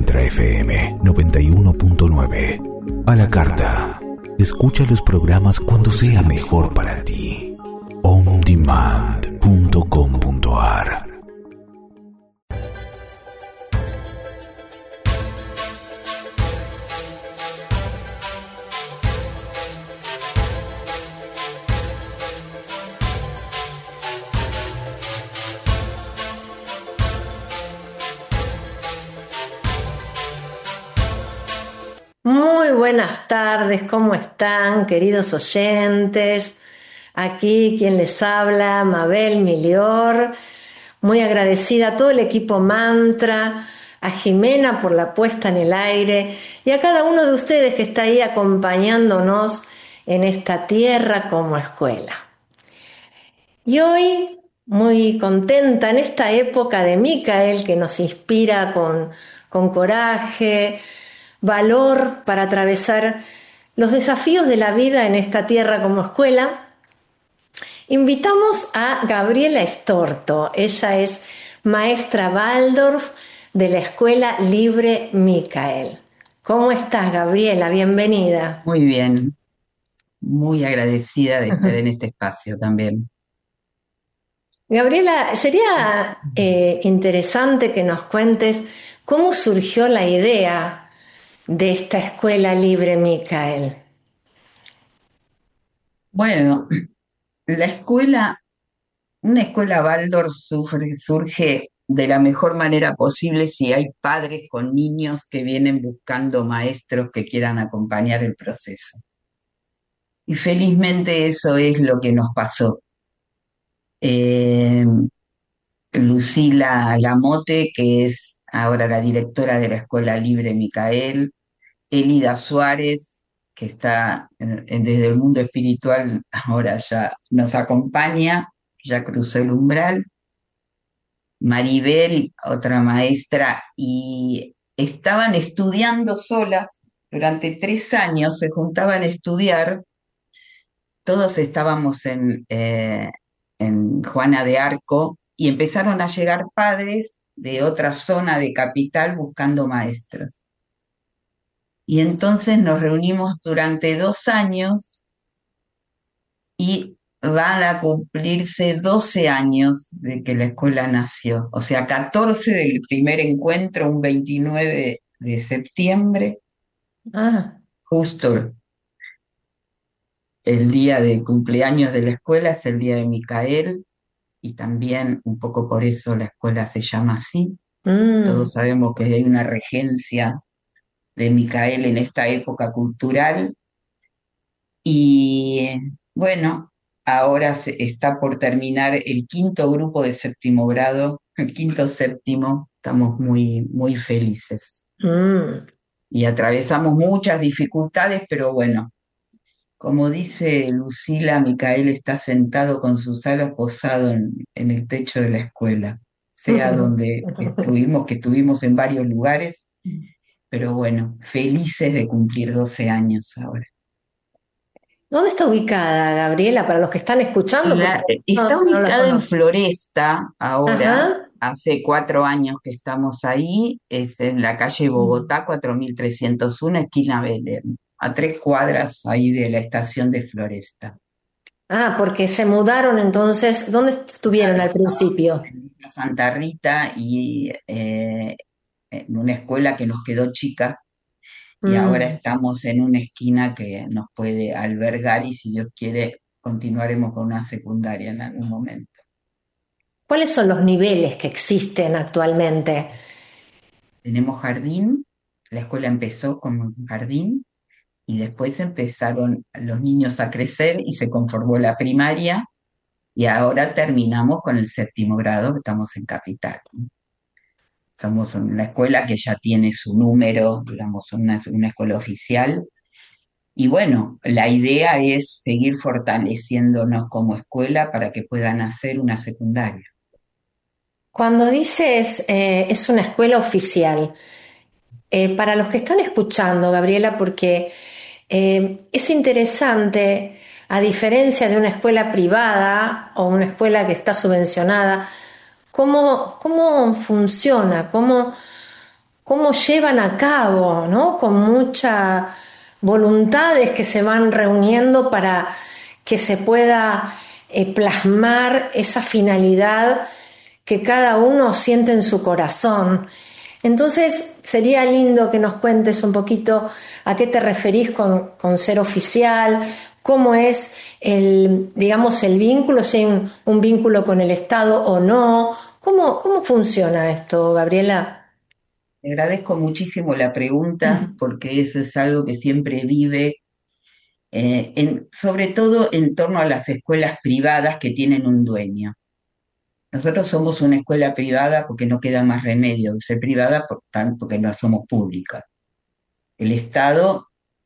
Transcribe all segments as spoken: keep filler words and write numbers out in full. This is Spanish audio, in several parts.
Mantra F M noventa y uno punto nueve. A la carta. Escucha los programas cuando sea mejor para ti. on demand punto com punto a r. Muy buenas tardes, ¿cómo están, queridos oyentes? Aquí quien les habla, Mabel Milior, muy agradecida a todo el equipo Mantra, a Jimena por la puesta en el aire y a cada uno de ustedes que está ahí acompañándonos en esta tierra como escuela. Y hoy, muy contenta en esta época de Micael que nos inspira con, con coraje, valor para atravesar los desafíos de la vida en esta tierra como escuela, invitamos a Gabriela Estorto. Ella es maestra Waldorf de la Escuela Libre Micael. ¿Cómo estás, Gabriela? Bienvenida. Muy bien, muy agradecida de estar en este espacio también. Gabriela, sería eh, interesante que nos cuentes cómo surgió la idea de esta Escuela Libre Micael. Bueno, la escuela, una escuela Waldorf surge, surge de la mejor manera posible si hay padres con niños que vienen buscando maestros que quieran acompañar el proceso. Y felizmente eso es lo que nos pasó. Eh, Lucila Lamote, que es ahora la directora de la Escuela Libre Micael, Elida Suárez, que está en- en- desde el mundo espiritual, ahora ya nos acompaña, ya cruzó el umbral, Maribel, otra maestra, y estaban estudiando solas durante tres años, se juntaban a estudiar, todos estábamos en, eh, en Juana de Arco, y empezaron a llegar padres de otra zona de Capital buscando maestros. Y entonces nos reunimos durante dos años y van a cumplirse doce años de que la escuela nació. O sea, catorce del primer encuentro, un veintinueve de septiembre, Ah, justo el día de cumpleaños de la escuela, es el día de Micael, y también un poco por eso la escuela se llama así. mm. Todos sabemos que hay una regencia de Micael en esta época cultural. Y bueno, ahora se está por terminar el quinto grupo de séptimo grado, el quinto séptimo, estamos muy, muy felices. Mm. Y atravesamos muchas dificultades, pero bueno, como dice Lucila, Micael está sentado con sus alas posado en, en el techo de la escuela, sea donde estuvimos, que estuvimos en varios lugares, pero bueno, felices de cumplir doce años ahora. ¿Dónde está ubicada, Gabriela, para los que están escuchando? Porque La, no, está no la ubicada en conocen. Floresta ahora, Ajá. hace cuatro años que estamos ahí, es en la calle Bogotá cuatro mil trescientos uno, esquina Belén, a tres cuadras ahí de la estación de Floresta. Ah, porque se mudaron entonces. ¿Dónde estuvieron Claro, al estábamos principio? en Villa Santa Rita y eh, en una escuela que nos quedó chica, y ahora Mm. estamos en una esquina que nos puede albergar y si Dios quiere continuaremos con una secundaria en algún momento. ¿Cuáles son los niveles que existen actualmente? Tenemos jardín, la escuela empezó con un jardín y después empezaron los niños a crecer y se conformó la primaria y ahora terminamos con el séptimo grado, que estamos en Capital. Somos una escuela que ya tiene su número, digamos, una, una escuela oficial. Y bueno, la idea es seguir fortaleciéndonos como escuela para que puedan hacer una secundaria. Cuando dices eh, es una escuela oficial, eh, para los que están escuchando, Gabriela, porque eh, es interesante, a diferencia de una escuela privada o una escuela que está subvencionada, cómo, cómo funciona, cómo cómo llevan a cabo, ¿no? Con muchas voluntades que se van reuniendo para que se pueda eh, plasmar esa finalidad que cada uno siente en su corazón. Entonces, sería lindo que nos cuentes un poquito a qué te referís con, con ser oficial, cómo es el, digamos, el vínculo, si hay un, un vínculo con el Estado o no. ¿Cómo, cómo funciona esto, Gabriela? Te agradezco muchísimo la pregunta porque eso es algo que siempre vive, eh, en- sobre todo en torno a las escuelas privadas que tienen un dueño. Nosotros somos una escuela privada porque no queda más remedio de ser privada por tanto porque no somos públicas. El Estado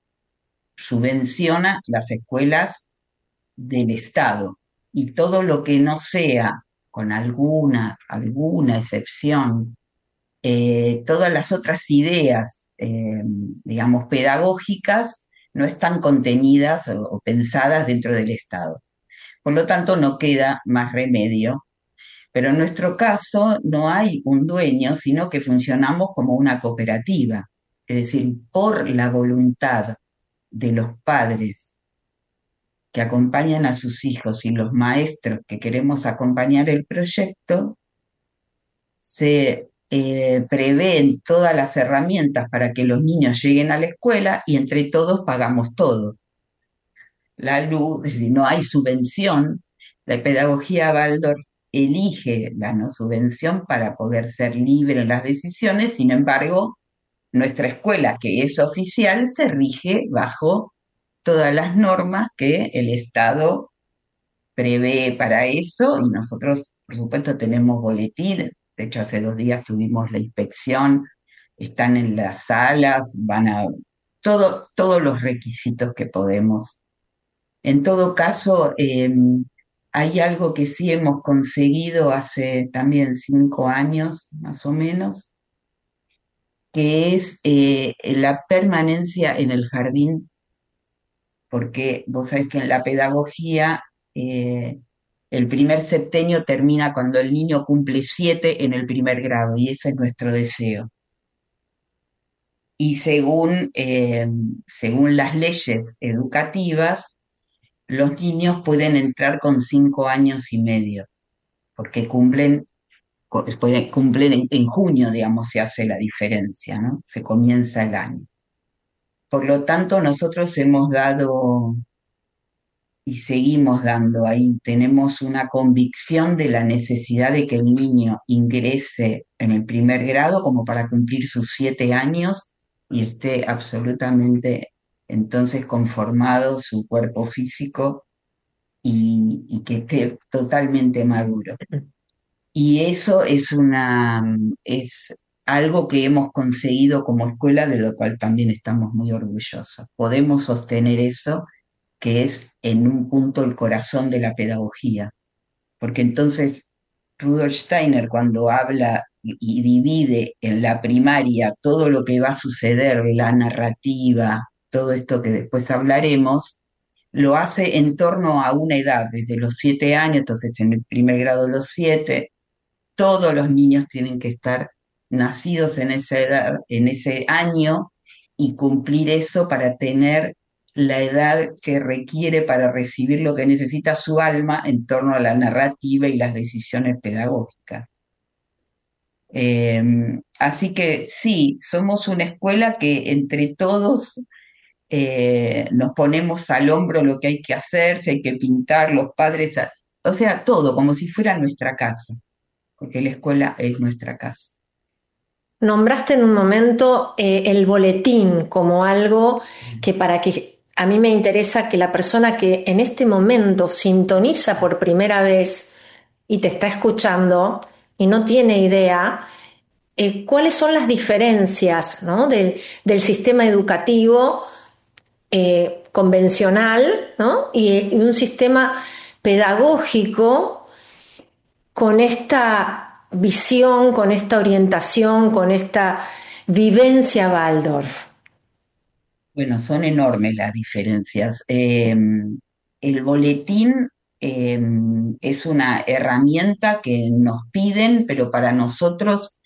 subvenciona las escuelas del Estado y todo lo que no sea, con alguna, alguna excepción, eh, todas las otras ideas, eh, digamos, pedagógicas, no están contenidas o, o pensadas dentro del Estado. Por lo tanto, no queda más remedio. Pero en nuestro caso no hay un dueño, sino que funcionamos como una cooperativa. Es decir, por la voluntad de los padres que acompañan a sus hijos y los maestros que queremos acompañar el proyecto, se eh, prevén todas las herramientas para que los niños lleguen a la escuela y entre todos pagamos todo. La luz, es decir, no hay subvención. La pedagogía Waldorf elige la no subvención para poder ser libre en las decisiones, sin embargo, nuestra escuela, que es oficial, se rige bajo todas las normas que el Estado prevé para eso y nosotros, por supuesto, tenemos boletín. De hecho, hace dos días tuvimos la inspección, están en las salas, van a todo, todos los requisitos que podemos. En todo caso, eh, hay algo que sí hemos conseguido hace también cinco años, más o menos, que es eh, la permanencia en el jardín, porque vos sabés que en la pedagogía eh, el primer septenio termina cuando el niño cumple siete en el primer grado, y ese es nuestro deseo. Y según, eh, según las leyes educativas, los niños pueden entrar con cinco años y medio, porque cumplen, cumplen en, en junio, digamos, se hace la diferencia, ¿no? Se comienza el año. Por lo tanto, nosotros hemos dado y seguimos dando ahí, tenemos una convicción de la necesidad de que el niño ingrese en el primer grado como para cumplir sus siete años y esté absolutamente entonces conformado su cuerpo físico y, y que esté totalmente maduro. Y eso es una, es algo que hemos conseguido como escuela, de lo cual también estamos muy orgullosos. Podemos sostener eso, que es en un punto el corazón de la pedagogía. Porque entonces Rudolf Steiner, cuando habla y, y divide en la primaria todo lo que va a suceder, la narrativa, todo esto que después hablaremos, lo hace en torno a una edad, desde los siete años, entonces en el primer grado los siete, todos los niños tienen que estar nacidos en esa edad, en ese año, y cumplir eso para tener la edad que requiere para recibir lo que necesita su alma en torno a la narrativa y las decisiones pedagógicas. Eh, Así que sí, somos una escuela que entre todos eh, nos ponemos al hombro lo que hay que hacer, si hay que pintar, los padres, o sea, todo, como si fuera nuestra casa, porque la escuela es nuestra casa. Nombraste en un momento eh, el boletín como algo que para que a mí me interesa que la persona que en este momento sintoniza por primera vez y te está escuchando y no tiene idea, eh, cuáles son las diferencias, ¿no? del, del sistema educativo eh, convencional, ¿no? y, y un sistema pedagógico con esta visión, con esta orientación, con esta vivencia Waldorf. Bueno, son enormes las diferencias. Eh, el boletín eh, es una herramienta que nos piden, pero para nosotros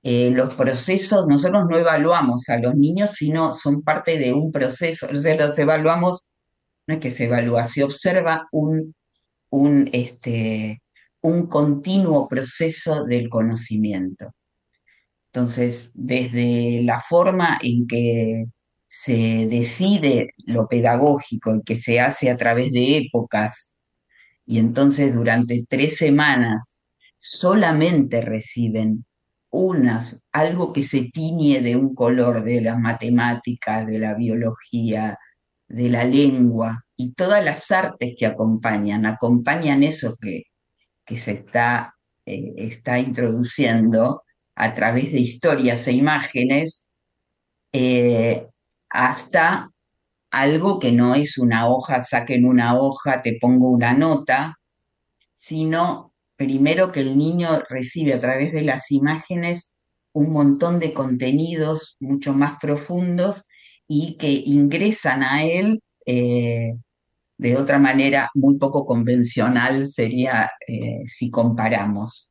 eh, los procesos, nosotros no evaluamos a los niños, sino son parte de un proceso, o sea, los evaluamos, no es que se evalúa, se observa un, un, este, un continuo proceso del conocimiento. Entonces, desde la forma en que se decide lo pedagógico y que se hace a través de épocas, y entonces durante tres semanas solamente reciben unas, algo que se tiñe de un color de las matemáticas, de la biología, de la lengua, y todas las artes que acompañan, acompañan eso que, que se está, eh, está introduciendo a través de historias e imágenes, eh, hasta algo que no es una hoja, saquen una hoja, te pongo una nota, sino primero que el niño recibe a través de las imágenes un montón de contenidos mucho más profundos y que ingresan a él, eh, de otra manera muy poco convencional sería, eh, si comparamos.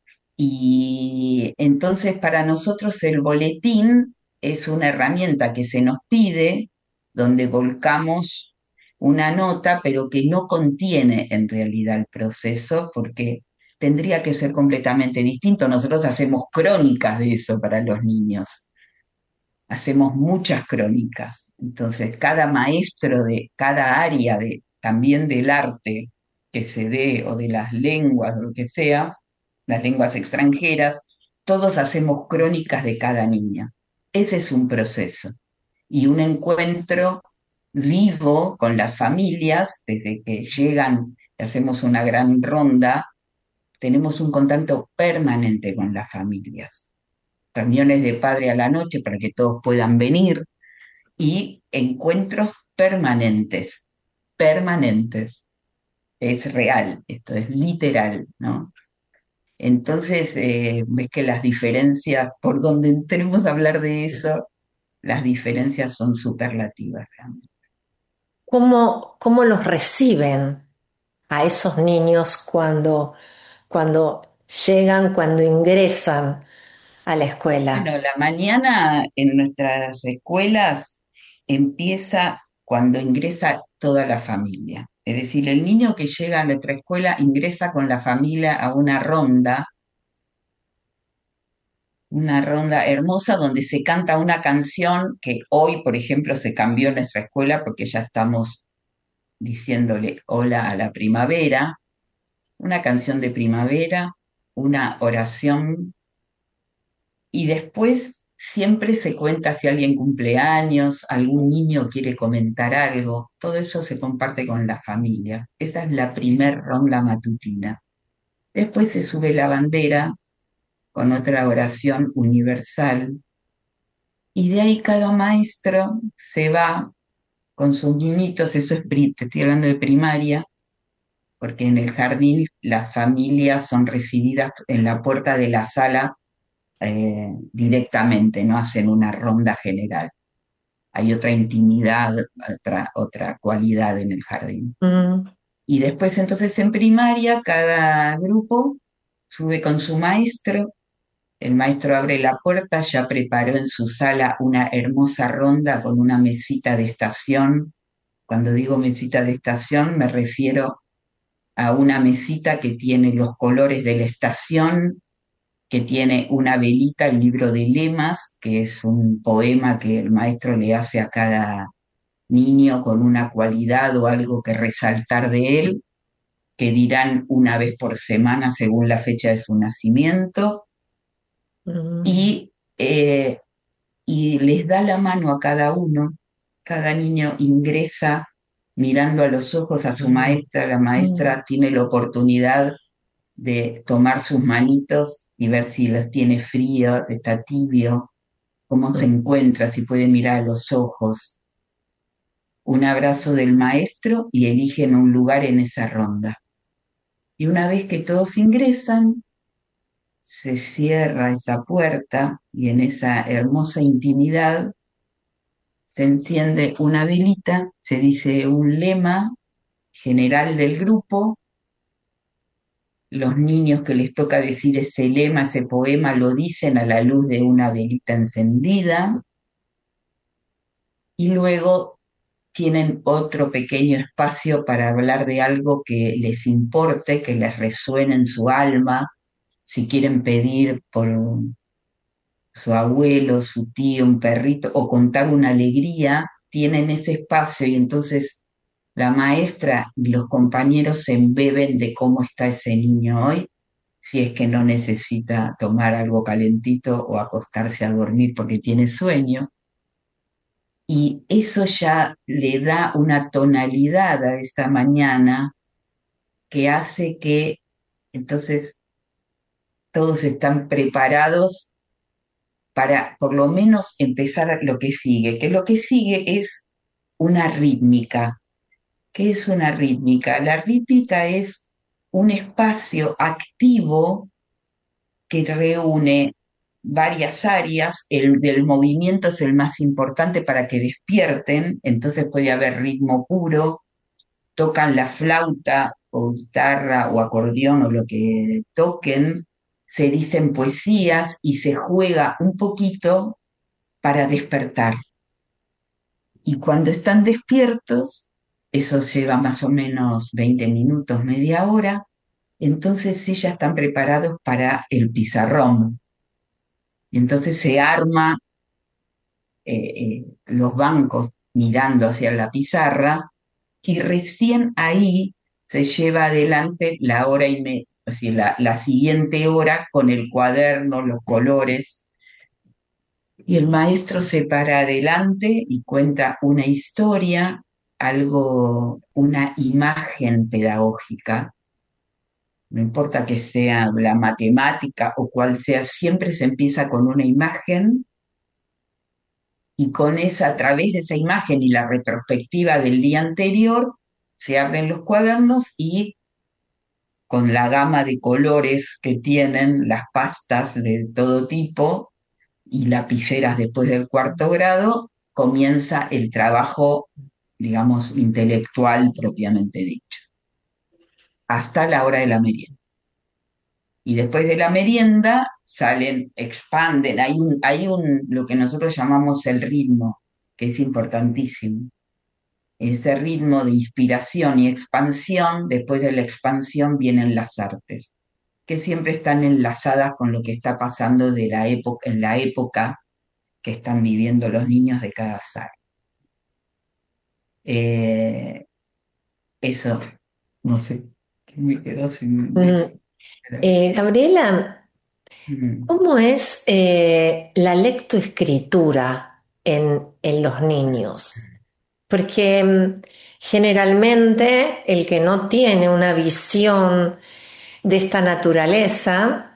Y entonces para nosotros el boletín es una herramienta que se nos pide, donde volcamos una nota, pero que no contiene en realidad el proceso, porque tendría que ser completamente distinto. Nosotros hacemos crónicas de eso para los niños, hacemos muchas crónicas. Entonces cada maestro de cada área, de, también del arte que se dé, o de las lenguas, o lo que sea, las lenguas extranjeras, todos hacemos crónicas de cada niña. Ese es un proceso y un encuentro vivo con las familias, desde que llegan, hacemos una gran ronda, tenemos un contacto permanente con las familias, reuniones de padre a la noche para que todos puedan venir y encuentros permanentes, permanentes. Es real, esto es literal, ¿no? Entonces, eh, ves que las diferencias, por donde entremos a hablar de eso, las diferencias son superlativas realmente. ¿Cómo, cómo los reciben a esos niños cuando, cuando llegan, cuando ingresan a la Bueno, escuela? la mañana en nuestras escuelas empieza cuando ingresa toda la familia. Es decir, el niño que llega a nuestra escuela ingresa con la familia a una ronda, una ronda hermosa donde se canta una canción que hoy, por ejemplo, se cambió en nuestra escuela porque ya estamos diciéndole hola a la primavera, una canción de primavera, una oración, y después siempre se cuenta si alguien cumple años, algún niño quiere comentar algo, todo eso se comparte con la familia. Esa es la primer ronda matutina. Después se sube la bandera con otra oración universal, y de ahí cada maestro se va con sus niñitos, eso es, pri- te estoy hablando de primaria, porque en el jardín las familias son recibidas en la puerta de la sala, eh, directamente, no hacen una ronda general. Hay otra intimidad, otra, otra cualidad en el jardín. Mm, Y después entonces en primaria cada grupo sube con su maestro, el maestro abre la puerta, ya preparó en su sala una hermosa ronda con una mesita de estación. Cuando digo mesita de estación me refiero a una mesita que tiene los colores de la estación, que tiene una velita, el libro de lemas, que es un poema que el maestro le hace a cada niño con una cualidad o algo que resaltar de él, que dirán una vez por semana según la fecha de su nacimiento, mm, y, eh, y les da la mano a cada uno. Cada niño ingresa mirando a los ojos a su maestra, la mm, maestra tiene la oportunidad de tomar sus manitos y ver si los tiene frío, está tibio, cómo se encuentra, si puede mirar a los ojos. Un abrazo del maestro y eligen un lugar en esa ronda. Y una vez que todos ingresan, se cierra esa puerta y en esa hermosa intimidad se enciende una velita, se dice un lema general del grupo los niños que les toca decir ese lema, ese poema, lo dicen a la luz de una velita encendida, y luego tienen otro pequeño espacio para hablar de algo que les importe, que les resuene en su alma, si quieren pedir por su abuelo, su tío, un perrito, o contar una alegría, tienen ese espacio y entonces la maestra y los compañeros se embeben de cómo está ese niño hoy, si es que no necesita tomar algo calentito o acostarse a dormir porque tiene sueño. Y eso ya le da una tonalidad a esa mañana que hace que entonces todos están preparados para por lo menos empezar lo que sigue, que lo que sigue es una rítmica. ¿Qué es una rítmica? La rítmica es un espacio activo que reúne varias áreas. El del movimiento es el más importante para que despierten, entonces puede haber ritmo puro, tocan la flauta o guitarra o acordeón o lo que toquen, se dicen poesías y se juega un poquito para despertar. Y cuando están despiertos, eso lleva más o menos veinte minutos, media hora, entonces sí ya están preparados para el pizarrón. Y entonces se arma eh, eh, los bancos mirando hacia la pizarra y recién ahí se lleva adelante la hora y media, es decir, la, la siguiente hora con el cuaderno, los colores, y el maestro se para adelante y cuenta una historia, algo, una imagen pedagógica. No importa que sea la matemática o cual sea, siempre se empieza con una imagen y con esa, a través de esa imagen y la retrospectiva del día anterior, se abren los cuadernos y con la gama de colores que tienen las pastas de todo tipo y lapiceras después del cuarto grado, comienza el trabajo, digamos, intelectual propiamente dicho, hasta la hora de la merienda. Y después de la merienda salen, expanden, hay un, hay un, lo que nosotros llamamos el ritmo, que es importantísimo. Ese ritmo de inspiración y expansión, después de la expansión vienen las artes, que siempre están enlazadas con lo que está pasando de la época, en la época que están viviendo los niños de cada sala. Eh, eso, no sé, que me quedó sin Mm, decir. eh, Gabriela, Mm. ¿cómo es eh, la lectoescritura en, en los niños? Porque mm, generalmente el que no tiene una visión de esta naturaleza,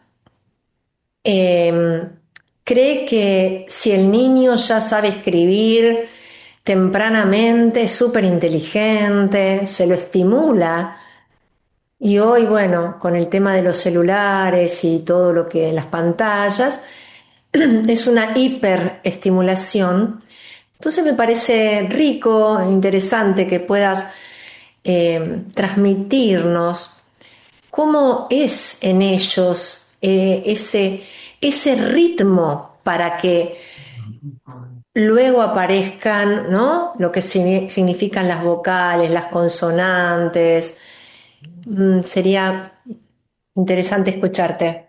em, cree que si el niño ya sabe escribir tempranamente, es súper inteligente, se lo estimula. Y hoy, bueno, con el tema de los celulares y todo lo que las pantallas, es una hiperestimulación. Entonces me parece rico, e interesante que puedas eh, transmitirnos cómo es en ellos eh, ese, ese ritmo para que luego aparezcan, ¿no? Lo que signi- significan las vocales, las consonantes. Mm, sería interesante escucharte.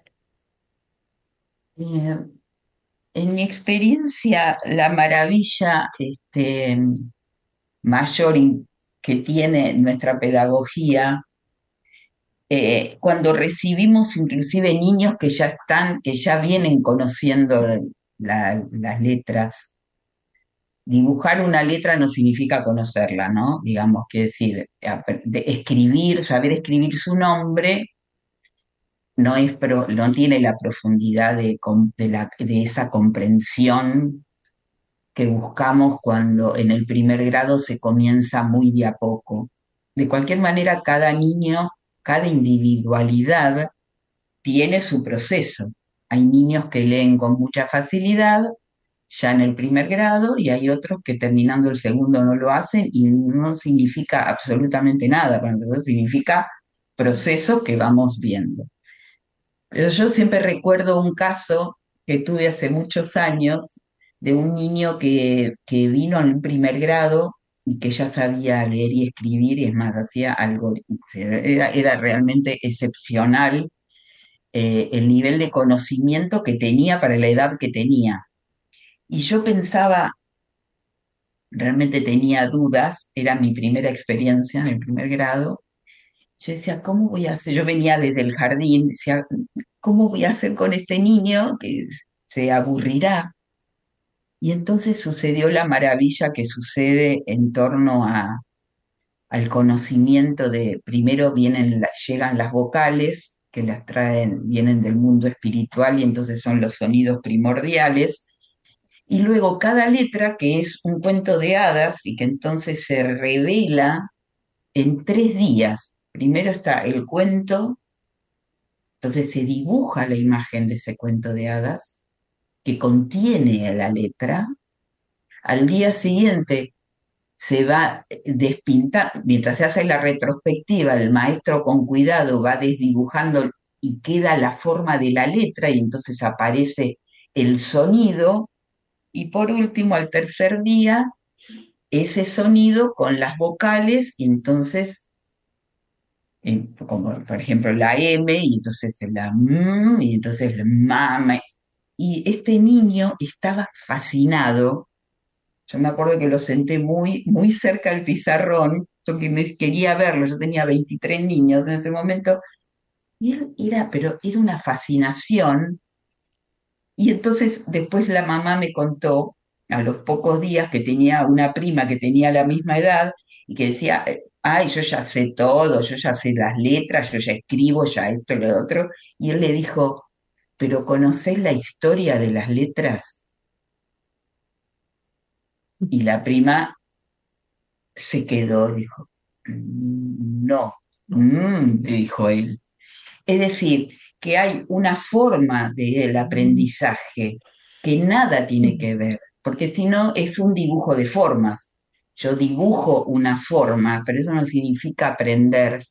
Eh, en mi experiencia, la maravilla este, mayor in- que tiene nuestra pedagogía, eh, cuando recibimos inclusive niños que ya están, que ya vienen conociendo la- las letras. Dibujar una letra no significa conocerla, ¿no? Digamos, que decir, ap- de escribir, saber escribir su nombre, no es pro- no tiene la profundidad de, com- de la- de esa comprensión que buscamos cuando en el primer grado se comienza muy de a poco. De cualquier manera, cada niño, cada individualidad tiene su proceso. Hay niños que leen con mucha facilidad ya en el primer grado y hay otros que terminando el segundo no lo hacen y no significa absolutamente nada, para nosotros significa proceso que vamos viendo. Pero yo siempre recuerdo un caso que tuve hace muchos años de un niño que, que vino en primer grado y que ya sabía leer y escribir, y es más, hacía algo, era, era realmente excepcional eh, el nivel de conocimiento que tenía para la edad que tenía. Y yo pensaba, realmente tenía dudas, era mi primera experiencia en el primer grado. Yo decía, ¿cómo voy a hacer? Yo venía desde el jardín, decía, ¿cómo voy a hacer con este niño que se aburrirá? Y entonces sucedió la maravilla que sucede en torno a, al conocimiento de, primero vienen, la- llegan las vocales, que las traen, vienen del mundo espiritual y entonces son los sonidos primordiales, y luego cada letra, que es un cuento de hadas y que entonces se revela en tres días. Primero está el cuento, entonces se dibuja la imagen de ese cuento de hadas que contiene la letra. Al día siguiente se va despintando, mientras se hace la retrospectiva, el maestro con cuidado va desdibujando y queda la forma de la letra y entonces aparece el sonido. Y por último, al tercer día, ese sonido con las vocales, y entonces, eh, como por ejemplo la M, y entonces la M, y entonces la MAMA. Y este niño estaba fascinado. Yo me acuerdo que lo senté muy, muy cerca del pizarrón, yo que me quería verlo, yo tenía veintitrés niños en ese momento, y él era, pero era una fascinación. Y entonces después la mamá me contó, a los pocos días, que tenía una prima que tenía la misma edad y que decía, eh, ay, yo ya sé todo, yo ya sé las letras, yo ya escribo, ya esto y lo otro. Y él le dijo, ¿pero conocés la historia de las letras? Y la prima se quedó, dijo, "Mm, no, mm", le dijo él. Es decir, que hay una forma del aprendizaje que nada tiene que ver, porque si no es un dibujo de formas. Yo dibujo una forma, pero eso no significa aprender.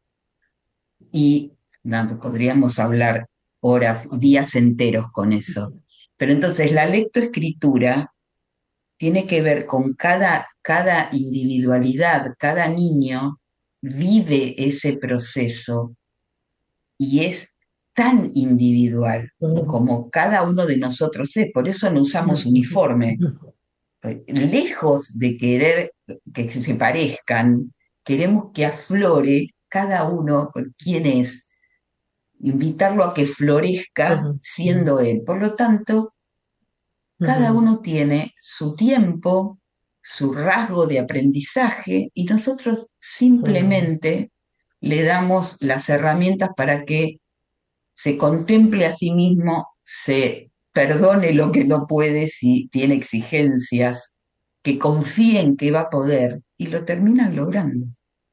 Y no, podríamos hablar horas, días enteros con eso. Pero entonces la lectoescritura tiene que ver con cada, cada individualidad, cada niño vive ese proceso y es tan individual como cada uno de nosotros es. Por eso no usamos uniforme. Lejos de querer que se parezcan, queremos que aflore cada uno quién es, invitarlo a que florezca siendo él. Por lo tanto, cada uno tiene su tiempo, su rasgo de aprendizaje y nosotros simplemente le damos las herramientas para que se contemple a sí mismo, se perdone lo que no puede si tiene exigencias, que confíe en que va a poder y lo terminan logrando.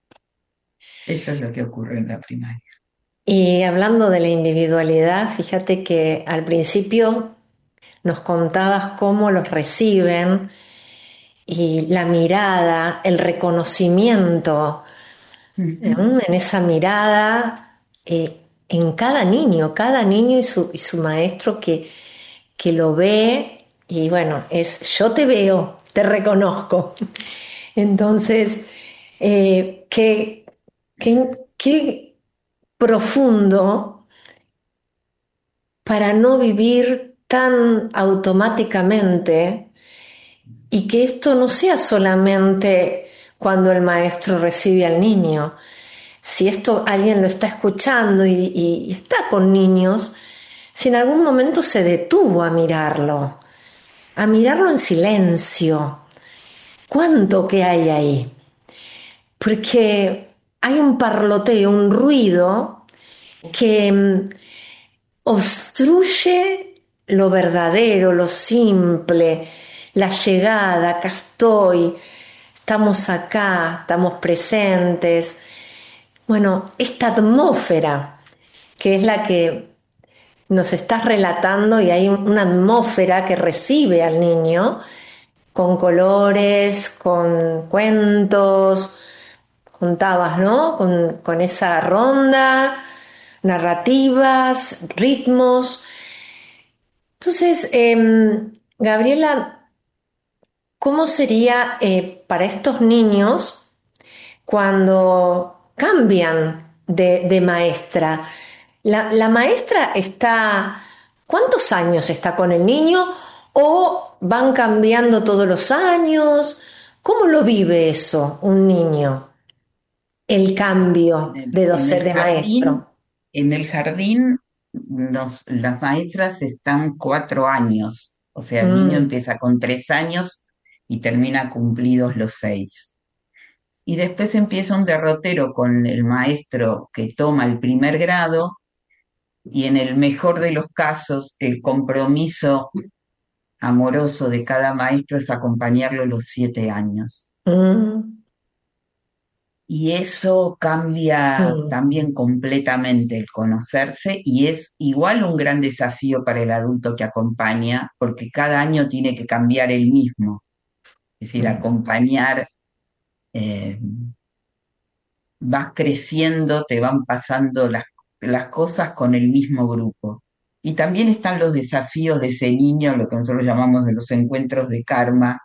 Eso es lo que ocurre en la primaria. Y hablando de la individualidad, fíjate que al principio nos contabas cómo los reciben y la mirada, el reconocimiento, ¿eh? Uh-huh. En esa mirada, eh, en cada niño, cada niño y su, y su maestro que, que lo ve y bueno, es yo te veo, te reconozco. Entonces, eh, qué, qué, qué profundo para no vivir tan automáticamente y que esto no sea solamente cuando el maestro recibe al niño. Si esto alguien lo está escuchando y, y- y está con niños, si en algún momento se detuvo a mirarlo, a mirarlo en silencio, ¿cuánto que hay ahí? Porque hay un parloteo, un ruido que mm, obstruye lo verdadero, lo simple, la llegada, acá estoy, estamos acá, estamos presentes. Bueno, esta atmósfera, que es la que nos estás relatando, y hay un- una atmósfera que recibe al niño con colores, con cuentos, juntabas, ¿no? Con, con esa ronda, narrativas, ritmos. Entonces, em, Gabriela, ¿cómo sería eh, para estos niños cuando cambian de, de maestra? La, la maestra está, ¿cuántos años está con el niño? ¿O van cambiando todos los años? ¿Cómo lo vive eso un niño? El En cambio el, de en el docente de jardín, maestro. en el jardín nos- las maestras están cuatro años, o sea, el niño Mm, empieza con tres años y termina cumplidos los seis. Y después empieza un derrotero con el maestro que toma el primer grado y en el mejor de los casos el compromiso amoroso de cada maestro es acompañarlo los siete años. mm, Y eso cambia mm, también completamente el conocerse y es igual un gran desafío para el adulto que acompaña, porque cada año tiene que cambiar el mismo. Es decir, mm. acompañar, eh, vas creciendo, te van pasando las, las cosas con el mismo grupo. Y también están los desafíos de ese niño, lo que nosotros llamamos de los encuentros de karma.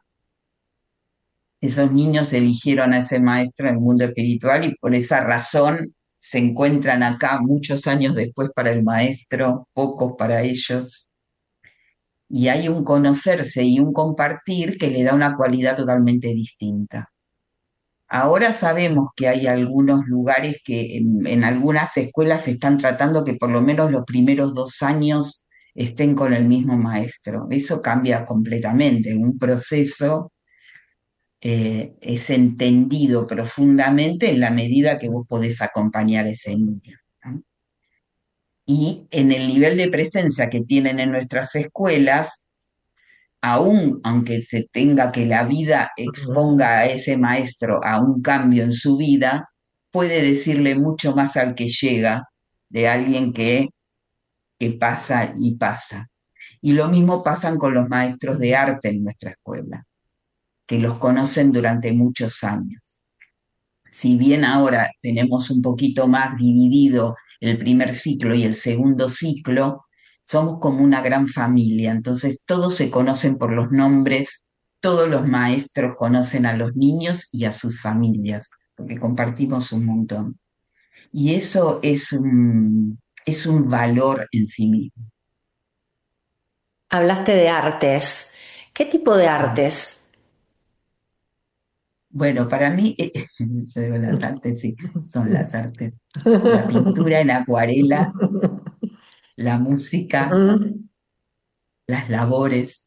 Esos niños eligieron a ese maestro en el mundo espiritual y por esa razón se encuentran acá muchos años después para el maestro, pocos para ellos, y hay un conocerse y un compartir que le da una cualidad totalmente distinta. Ahora sabemos que hay algunos lugares que en, en algunas escuelas se están tratando que por lo menos los primeros dos años estén con el mismo maestro. Eso cambia completamente, un proceso eh, es entendido profundamente en la medida que vos podés acompañar a ese niño, ¿no? Y en el nivel de presencia que tienen en nuestras escuelas, aún aunque se tenga que la vida Mm. exponga a ese maestro a un cambio en su vida, puede decirle mucho más al que llega de alguien que, que pasa y pasa. Y lo mismo pasan con los maestros de arte en nuestra escuela, que los conocen durante muchos años. Si bien ahora tenemos un poquito más dividido el primer ciclo y el segundo ciclo, somos como una gran familia, entonces todos se conocen por los nombres, todos los maestros conocen a los niños y a sus familias, porque compartimos un montón. Y eso es un, es un valor en sí mismo. Hablaste de artes. ¿Qué tipo de artes? Bueno, para mí, yo digo las artes, sí, son las artes. La pintura en acuarela, la música, Mm, las labores,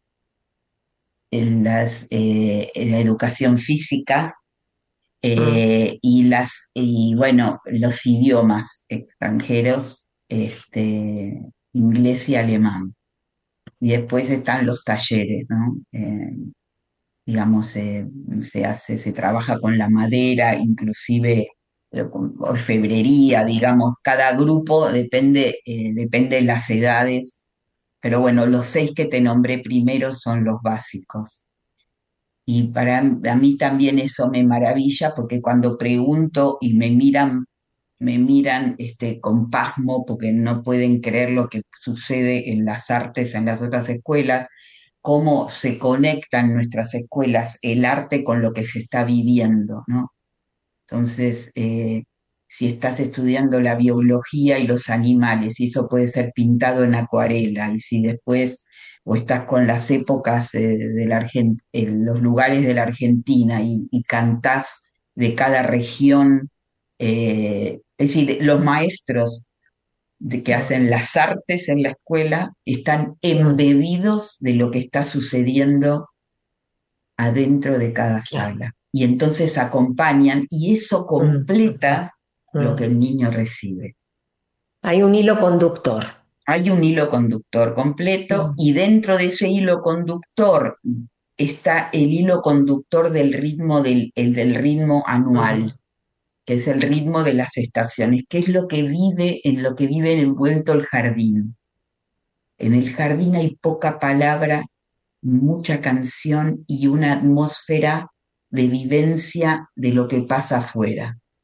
en, las, eh, en la educación física mm, eh, y, las, y bueno, los idiomas extranjeros, este, inglés y alemán. Y después están los talleres, ¿no? Eh, digamos, eh, se hace, se trabaja con la madera, inclusive eh, con orfebrería, digamos, cada grupo depende, eh, depende de las edades, pero bueno, los seis que te nombré primero son los básicos. Y para a mí también eso me maravilla porque cuando pregunto y me miran, me miran este, con pasmo porque no pueden creer lo que sucede en las artes en las otras escuelas, cómo se conectan nuestras escuelas el arte con lo que se está viviendo, ¿no? Entonces, eh, si estás estudiando la biología y los animales, y eso puede ser pintado en acuarela, y si después o estás con las épocas eh, de la Argen- en los lugares de la Argentina y, y cantás de cada región, eh, es decir, los maestros de que mm, hacen las artes en la escuela están mm. embebidos de lo que está sucediendo adentro de cada Claro. sala. Y entonces acompañan y eso Mm, completa lo que mm. el niño recibe. Hay un hilo conductor. Hay un hilo conductor completo Mm, y dentro de ese hilo conductor está el hilo conductor del ritmo del, el del ritmo anual, mm, que es el ritmo de las estaciones, que es lo que vive en lo que vive envuelto el jardín. En el jardín hay poca palabra, mucha canción y una atmósfera de vivencia de lo que pasa afuera.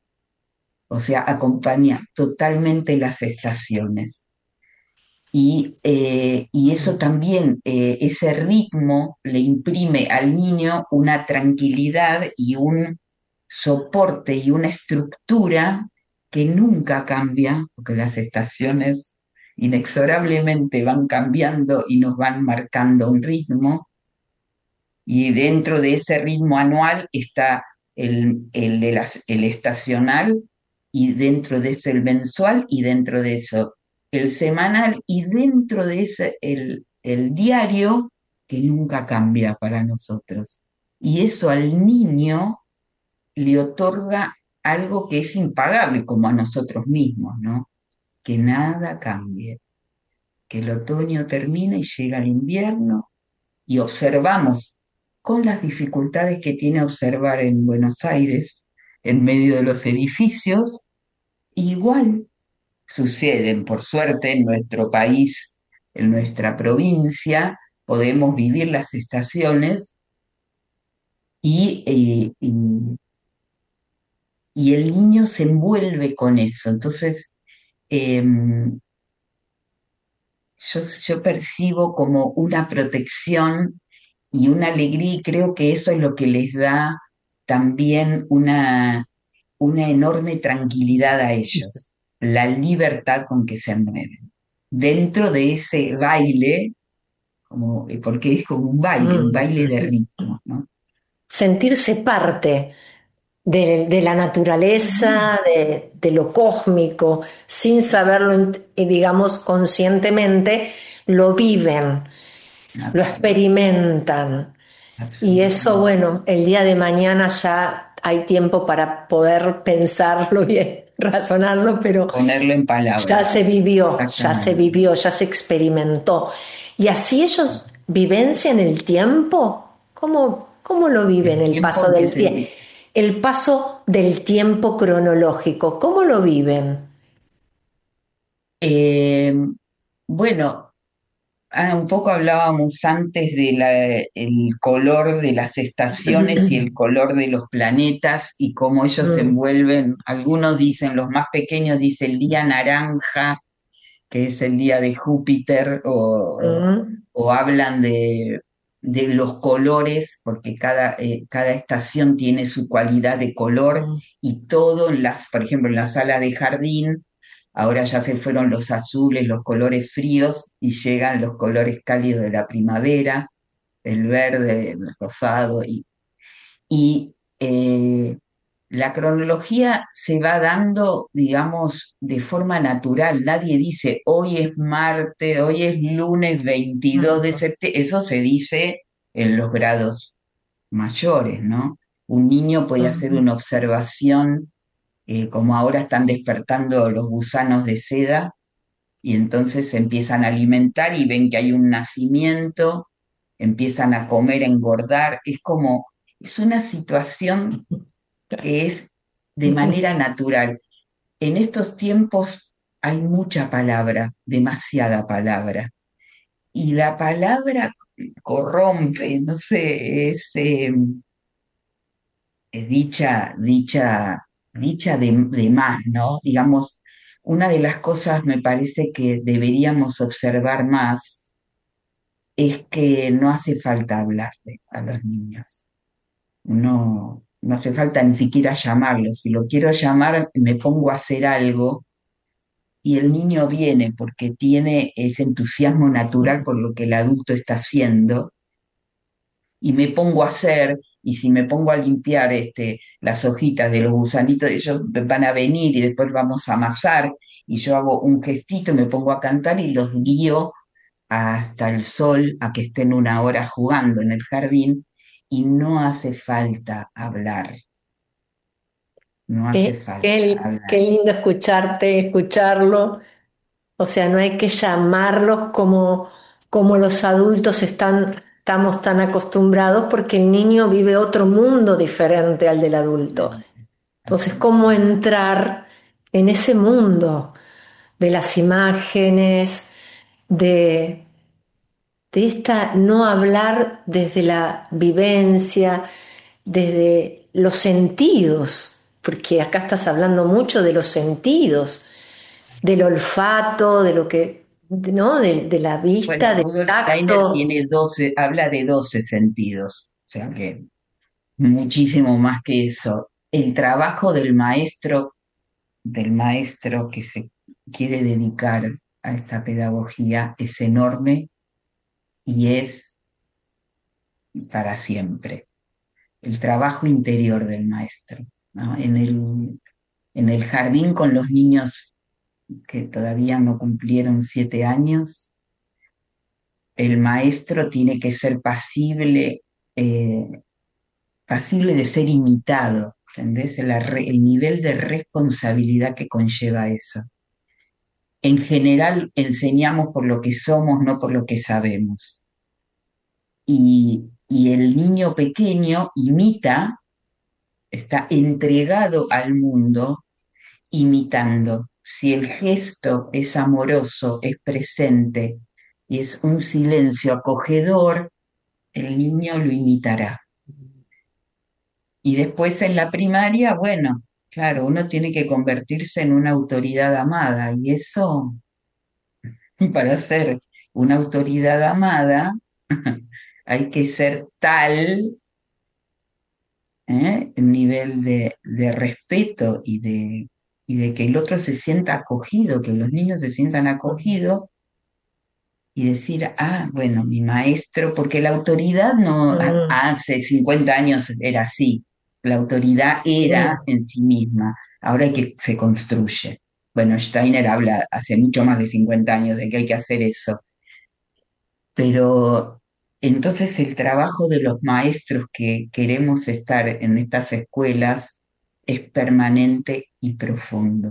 o sea, acompaña totalmente las estaciones. Y, eh, y eso también, eh, ese ritmo le imprime al niño una tranquilidad y un soporte y una estructura que nunca cambia, porque las estaciones inexorablemente van cambiando y nos van marcando un ritmo, y dentro de ese ritmo anual está el, el, de las- el estacional, y dentro de ese el mensual, y dentro de eso el semanal, y dentro de ese el, el diario, que nunca cambia para nosotros. Y eso al niño le otorga algo que es impagable, como a nosotros mismos, ¿no? Que nada cambie, que el otoño termina y llega el invierno, y observamos con las dificultades que tiene observar en Buenos Aires, en medio de los edificios, igual suceden, por suerte, en nuestro país, en nuestra provincia, podemos vivir las estaciones, y, eh, y, y el niño se envuelve con eso. Entonces, eh, yo, yo percibo como una protección y una alegría, y creo que eso es lo que les da también una, una enorme tranquilidad a ellos, la libertad con que se mueven. Dentro de ese baile, como, porque es como un baile, un baile de Mm. ritmo, ¿no? Sentirse parte de, de la naturaleza, de, de lo cósmico, sin saberlo, int- eh, digamos, conscientemente, lo viven, lo Absolut- experimentan. Y eso, absolutamente. bueno, el día de mañana ya hay tiempo para poder pensarlo y razonarlo, pero Ponerlo en ya se palabras, vivió, ya se exactamente. vivió, ya se experimentó. Y así ellos vivencian el tiempo. ¿Cómo, cómo lo viven El el tiempo paso en que del se... tiempo? El paso del tiempo cronológico, ¿cómo lo viven? Eh, bueno, Ah, un poco hablábamos antes del color de las estaciones y el color de los planetas y cómo ellos se Mm, envuelven. Algunos dicen, los más pequeños dicen el día naranja, que es el día de Júpiter, o, mm, o hablan de, de los colores, porque cada, eh, cada estación tiene su cualidad de color, mm, y todo en las, por ejemplo, en la sala de jardín. Ahora ya se fueron los azules, los colores fríos, y llegan los colores cálidos de la primavera, el verde, el rosado, y, y eh, la cronología se va dando, digamos, de forma natural. Nadie dice, hoy es martes, hoy es lunes veintidós de mm, septiembre. Eso se dice en los grados mayores, ¿no? Un niño puede hacer mm. una observación, eh, como ahora están despertando los gusanos de seda, y entonces se empiezan a alimentar y ven que hay un nacimiento, empiezan a comer, a engordar. Es como, es una situación que es de manera natural. En estos tiempos hay mucha palabra, demasiada palabra, y la palabra corrompe, no sé, es, eh, es dicha, dicha, dicha de, de más, ¿no? Digamos, una de las cosas me parece que deberíamos observar más es que no hace falta hablarle a los niños. No, no hace falta ni siquiera llamarlo. Si lo quiero llamar, me pongo a hacer algo, y el niño viene porque tiene ese entusiasmo natural por lo que el adulto está haciendo, y me pongo a hacer, y si me pongo a limpiar este, las hojitas de los gusanitos, ellos van a venir y después vamos a amasar, y yo hago un gestito y me pongo a cantar y los guío hasta el sol, a que estén una hora jugando en el jardín, y no hace falta hablar, no hace Qué, falta qué, qué hablar. lindo escucharte, escucharlo. O sea, no hay que llamarlos como, como los adultos están, estamos tan acostumbrados, porque el niño vive otro mundo diferente al del adulto. Entonces, ¿cómo Absolutamente. entrar en ese mundo de las imágenes, de, de esta no hablar desde la vivencia, desde los sentidos? porque acá estás hablando mucho de los sentidos, del olfato, de lo que, ¿no? De, de la vista, Bueno, del Rudolf Steiner tacto. tiene doce, habla de doce sentidos, o sea que muchísimo más que eso. El trabajo del maestro, del maestro que se quiere dedicar a esta pedagogía es enorme y es para siempre. El trabajo interior del maestro, ¿no? En el, en el jardín con los niños que todavía no cumplieron siete años, el maestro tiene que ser pasible, eh, pasible de ser imitado, ¿entendés? El, el nivel de responsabilidad que conlleva eso. En general enseñamos por lo que somos, no por lo que sabemos. Y, y el niño pequeño imita, está entregado al mundo imitando. Si el gesto es amoroso, es presente y es un silencio acogedor, el niño lo imitará. Y después en la primaria, bueno, claro, uno tiene que convertirse en una autoridad amada y eso, para ser una autoridad amada, hay que ser tal, ¿eh? El nivel de, de respeto y de, y de que el otro se sienta acogido, que los niños se sientan acogidos y decir, ah, bueno, mi maestro, porque la autoridad no a- Mm, hace cincuenta años era así, la autoridad era mm. en sí misma, ahora hay que se construye. Bueno, Steiner habla hace mucho más de cincuenta años de que hay que hacer eso, pero entonces el trabajo de los maestros que queremos estar en estas escuelas es permanente y profundo.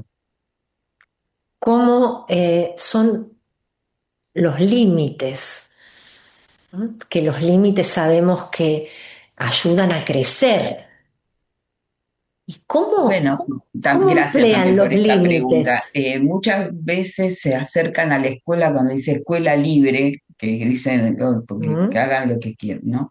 ¿Cómo eh, son los límites? ¿No? Que los límites sabemos que ayudan a crecer. ¿Y cómo, Bueno, cómo, tam- cómo gracias emplean también los por esta pregunta. límites? Eh, muchas veces se acercan a la escuela cuando dice escuela libre, que dicen "Oh, porque, que ¿Mm? hagan lo que quieran, ¿no?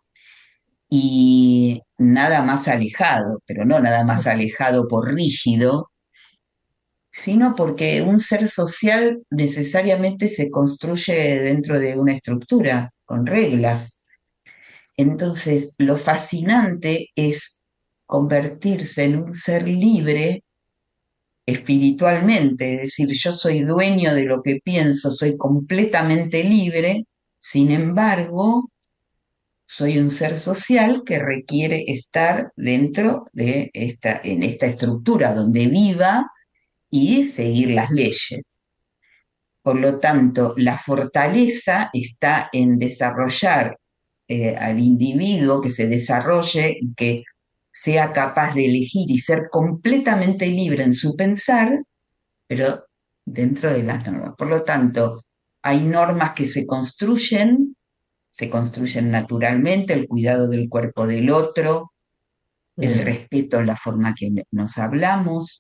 Y nada más alejado, pero no nada más alejado por rígido, sino porque un ser social necesariamente se construye dentro de una estructura, con reglas. Entonces, lo fascinante es convertirse en un ser libre espiritualmente, es decir, yo soy dueño de lo que pienso, soy completamente libre, sin embargo, soy un ser social que requiere estar dentro de esta, en esta estructura donde viva y seguir las leyes. Por lo tanto, la fortaleza está en desarrollar eh, al individuo, que se desarrolle y que sea capaz de elegir y ser completamente libre en su pensar, pero dentro de las normas. Por lo tanto, hay normas que se construyen, se construyen naturalmente, el cuidado del cuerpo del otro, el Mm, respeto a la forma que nos hablamos,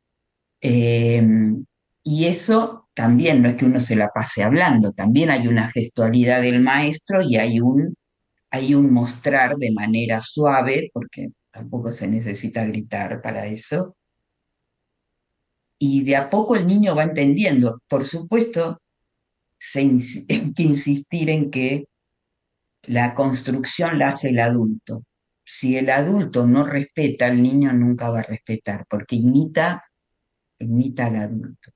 eh, y eso también no es que uno se la pase hablando, también hay una gestualidad del maestro y hay un, hay un mostrar de manera suave, porque tampoco se necesita gritar para eso, y de a poco el niño va entendiendo. Por supuesto, se ins- hay que insistir en que la construcción la hace el adulto. Si el adulto no respeta, el niño nunca va a respetar, porque imita, imita al adulto.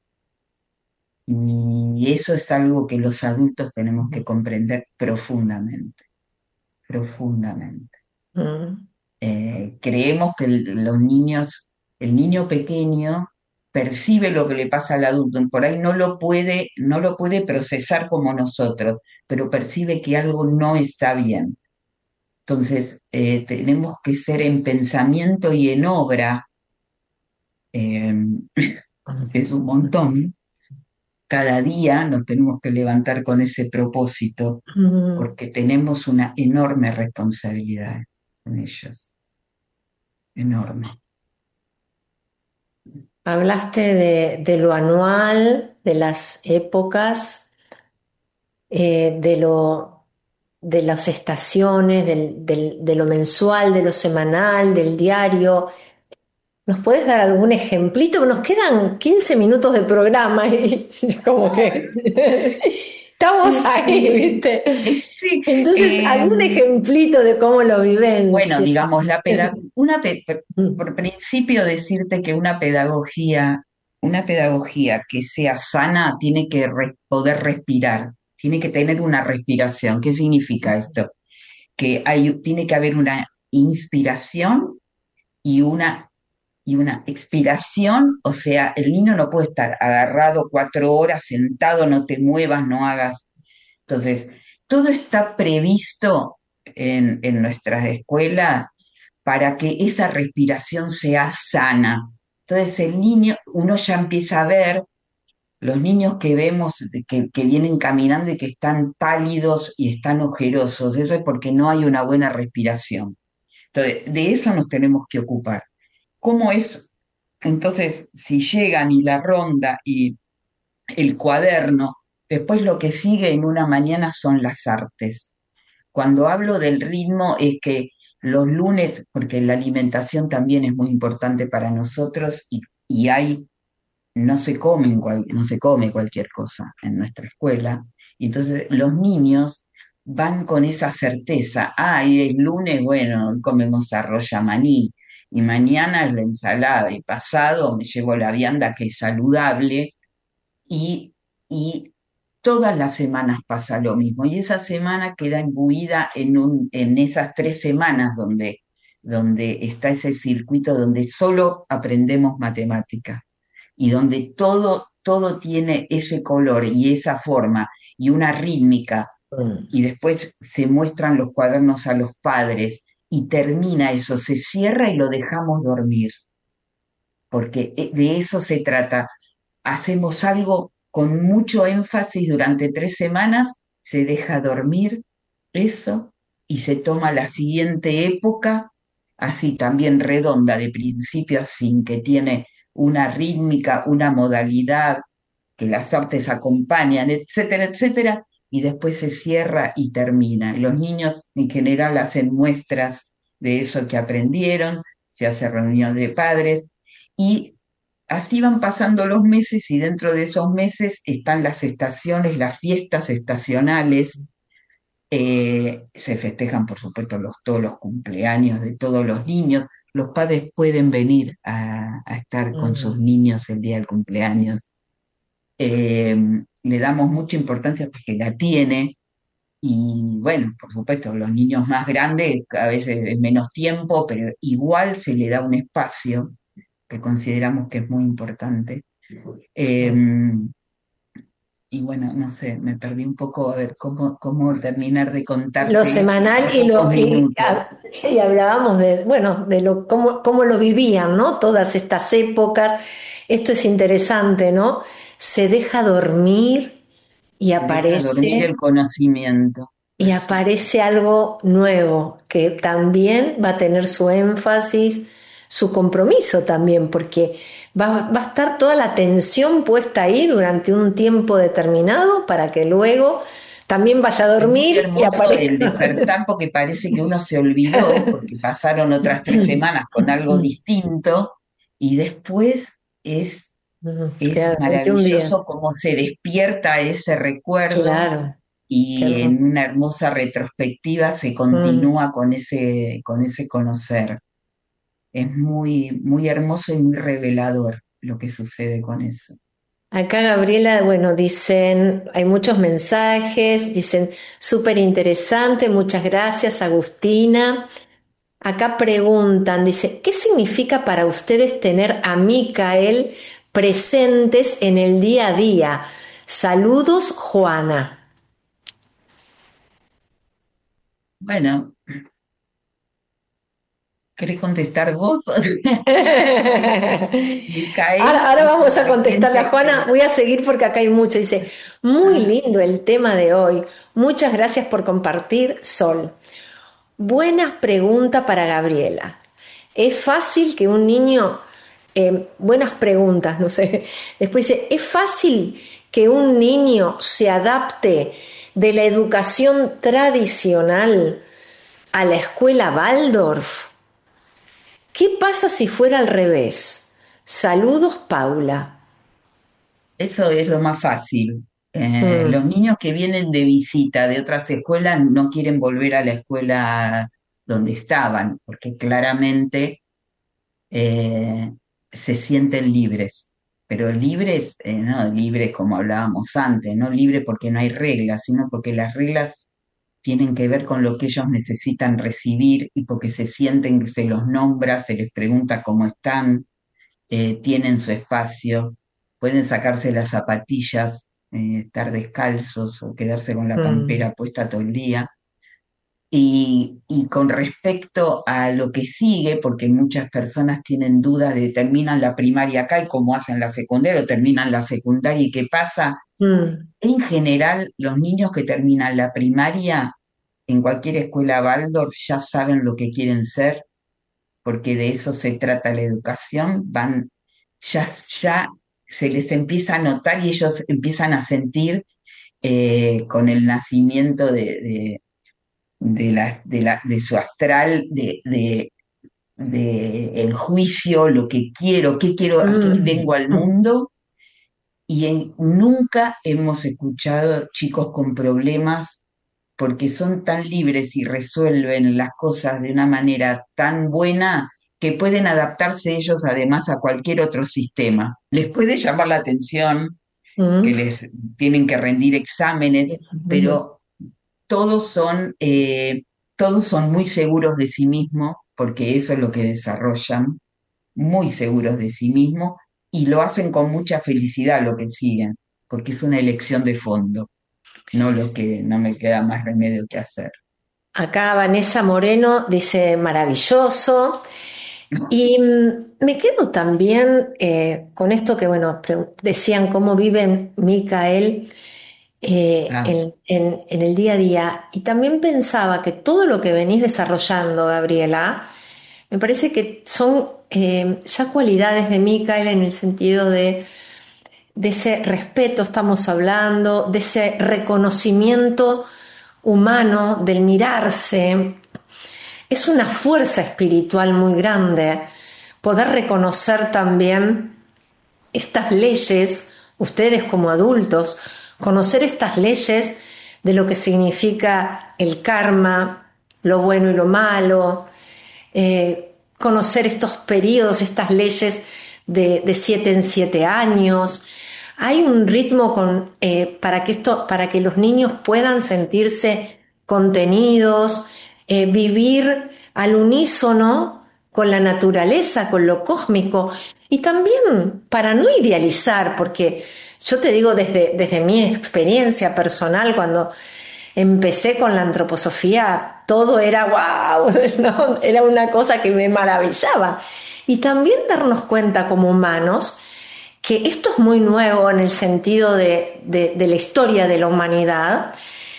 Y eso es algo que los adultos tenemos que comprender profundamente, profundamente. mm, Eh, creemos que el- los niños, el niño pequeño percibe lo que le pasa al adulto, por ahí no lo puede, no lo puede procesar como nosotros, pero percibe que algo no está bien. Entonces, eh, tenemos que ser en pensamiento y en obra, eh, es un montón. Cada día nos tenemos que levantar con ese propósito, mm. porque tenemos una enorme responsabilidad con ellos, enorme. Hablaste de, de lo anual, de las épocas, eh, de lo, de las estaciones, del- del- de lo mensual, de lo semanal, del diario. ¿Nos puedes dar algún ejemplito? Nos quedan quince minutos de programa y como que estamos ahí, ¿viste? Sí, Entonces, eh, algún ejemplito de cómo lo viven. bueno, digamos, la peda- una pe- por principio decirte que una pedagogía, una pedagogía que sea sana tiene que re- poder respirar, tiene que tener una respiración. ¿Qué significa esto? Que hay, tiene que haber una inspiración y una, y una expiración, o sea, el niño no puede estar agarrado cuatro horas, sentado, no te muevas, no hagas. Entonces, todo está previsto en, en nuestras escuelas para que esa respiración sea sana. Entonces, el niño, uno ya empieza a ver los niños que vemos que, que vienen caminando y que están pálidos y están ojerosos, eso es porque no hay una buena respiración. Entonces, de eso nos tenemos que ocupar. ¿Cómo es? Entonces, si llegan y la ronda y el cuaderno, después lo que sigue en una mañana son las artes. Cuando hablo del ritmo es que los lunes, porque la alimentación también es muy importante para nosotros y, y hay, no se comen cual- no se come cualquier cosa en nuestra escuela. Y entonces los niños van con esa certeza. Ah, y el lunes, bueno, hoy comemos arroz maní y mañana es la ensalada y pasado me llevo la vianda que es saludable y, y todas las semanas pasa lo mismo. Y esa semana queda imbuida en, un, en esas tres semanas donde, donde está ese circuito donde solo aprendemos matemáticas y donde todo, todo tiene ese color y esa forma y una rítmica, Mm. y después se muestran los cuadernos a los padres y termina eso, se cierra y lo dejamos dormir, porque eh, de eso se trata. Hacemos algo con mucho énfasis durante tres semanas, se deja dormir eso y se toma la siguiente época, así también redonda, de principio a fin, que tiene una rítmica, una modalidad, que las artes acompañan, etcétera, etcétera, y después se cierra y termina. Los niños en general hacen muestras de eso que aprendieron, se hace reunión de padres y así van pasando los meses y dentro de esos meses están las estaciones, las fiestas estacionales. Eh, se festejan, por supuesto, los, todos los cumpleaños de todos los niños. Los padres pueden venir a, a estar con sus Mm. niños el día del cumpleaños. Eh, Le damos mucha importancia porque la tiene. Y bueno, por supuesto, los niños más grandes a veces es menos tiempo, pero igual se le da un espacio que consideramos que es muy importante. Eh, y bueno, no sé, me perdí un poco a ver cómo, cómo terminar de Lo contarte eso semanal en y pocos lo y, minutos. y hablábamos de, bueno, de lo cómo, cómo lo vivían, ¿no? Todas estas épocas. Esto es interesante, ¿no? Se deja dormir y Se deja dormir aparece el conocimiento. y Así. aparece algo nuevo que también va a tener su énfasis, su compromiso también, porque va, va a estar toda la atención puesta ahí durante un tiempo determinado para que luego también vaya a Es muy dormir y hermoso el aparezca. despertar porque parece que uno se olvidó, porque pasaron otras tres semanas con algo distinto y después es, es Claro, veintiún días. maravilloso cómo se despierta ese recuerdo Claro, qué y en hermoso. una hermosa retrospectiva se Mm. continúa con ese, con ese conocer. Es muy, muy hermoso y muy revelador lo que sucede con eso. Acá Gabriela, bueno, dicen, hay muchos mensajes, dicen, súper interesante, muchas gracias, Agustina. Acá preguntan, dice, ¿qué significa para ustedes tener a Micael presentes en el día a día? Saludos, Juana. Bueno, ¿querés contestar vos? Ahora, Micael ahora es vamos un a contestarle a paciente Juana. que... Voy a seguir porque acá hay mucho. Dice, muy Ah, lindo el tema de hoy. Muchas gracias por compartir, Sol. Buena pregunta para Gabriela. ¿Es fácil que un niño, eh, buenas preguntas, no sé, después dice, ¿es fácil que un niño se adapte de la educación tradicional a la escuela Waldorf? ¿Qué pasa si fuera al revés? Saludos, Paula. Eso es lo más fácil. Eh, los Mm, niños que vienen de visita de otras escuelas no quieren volver a la escuela donde estaban, porque claramente eh, se sienten libres. Pero libres, eh, no libres como hablábamos antes, no libres porque no hay reglas, sino porque las reglas tienen que ver con lo que ellos necesitan recibir y porque se sienten que se los nombra, se les pregunta cómo están, eh, tienen su espacio, pueden sacarse las zapatillas, eh, estar descalzos o quedarse con la mm, campera puesta todo el día. Y, y con respecto a lo que sigue, porque muchas personas tienen dudas de terminan la primaria acá y cómo hacen la secundaria o terminan la secundaria y qué pasa. mm, En general, los niños que terminan la primaria en cualquier escuela Waldorf ya saben lo que quieren ser, porque de eso se trata la educación, van, ya, ya se les empieza a notar y ellos empiezan a sentir eh, con el nacimiento de, de, de la, de, la, de su astral, de, de, de el juicio, lo que quiero, qué quiero, a qué mm, vengo al mm. mundo, y en- nunca hemos escuchado chicos con problemas porque son tan libres y resuelven las cosas de una manera tan buena que pueden adaptarse ellos además a cualquier otro sistema. Les puede llamar la atención que Mm. les tienen que rendir exámenes, Ujú. pero todos son, eh, todos son muy seguros de sí mismos, porque eso es lo que desarrollan, muy seguros de sí mismos, y lo hacen con mucha felicidad lo que siguen, porque es una elección de fondo, no lo que no me queda más remedio que hacer. Acá Vanessa Moreno dice maravilloso. Y mm, me quedo también eh, con esto que, bueno, pre- decían cómo vive Micael eh, Ah, en, en- en el día a día. Y también pensaba que todo lo que venís desarrollando, Gabriela, me parece que son eh, ya cualidades de Micael en el sentido de, de ese respeto, estamos hablando, de ese reconocimiento humano, del mirarse. Es una fuerza espiritual muy grande poder reconocer también estas leyes, ustedes como adultos, conocer estas leyes de lo que significa el karma, lo bueno y lo malo, eh, conocer estos periodos, estas leyes de, de siete en siete años. Hay un ritmo con, eh, para que esto, para que los niños puedan sentirse contenidos, eh, vivir al unísono con la naturaleza, con lo cósmico, y también para no idealizar, porque yo te digo desde, desde mi experiencia personal, cuando empecé con la antroposofía, todo era wow, ¿no? Era una cosa que me maravillaba. Y también darnos cuenta como humanos que esto es muy nuevo en el sentido de, de, de la historia de la humanidad,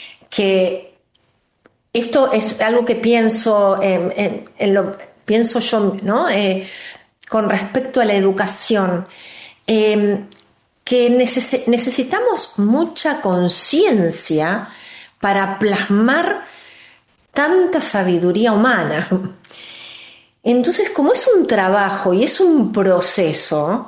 que esto es algo que pienso en, en, en lo pienso yo, ¿no? Eh, con respecto a la educación, eh, que neces necesitamos mucha conciencia para plasmar tanta sabiduría humana. Entonces, como es un trabajo y es un proceso,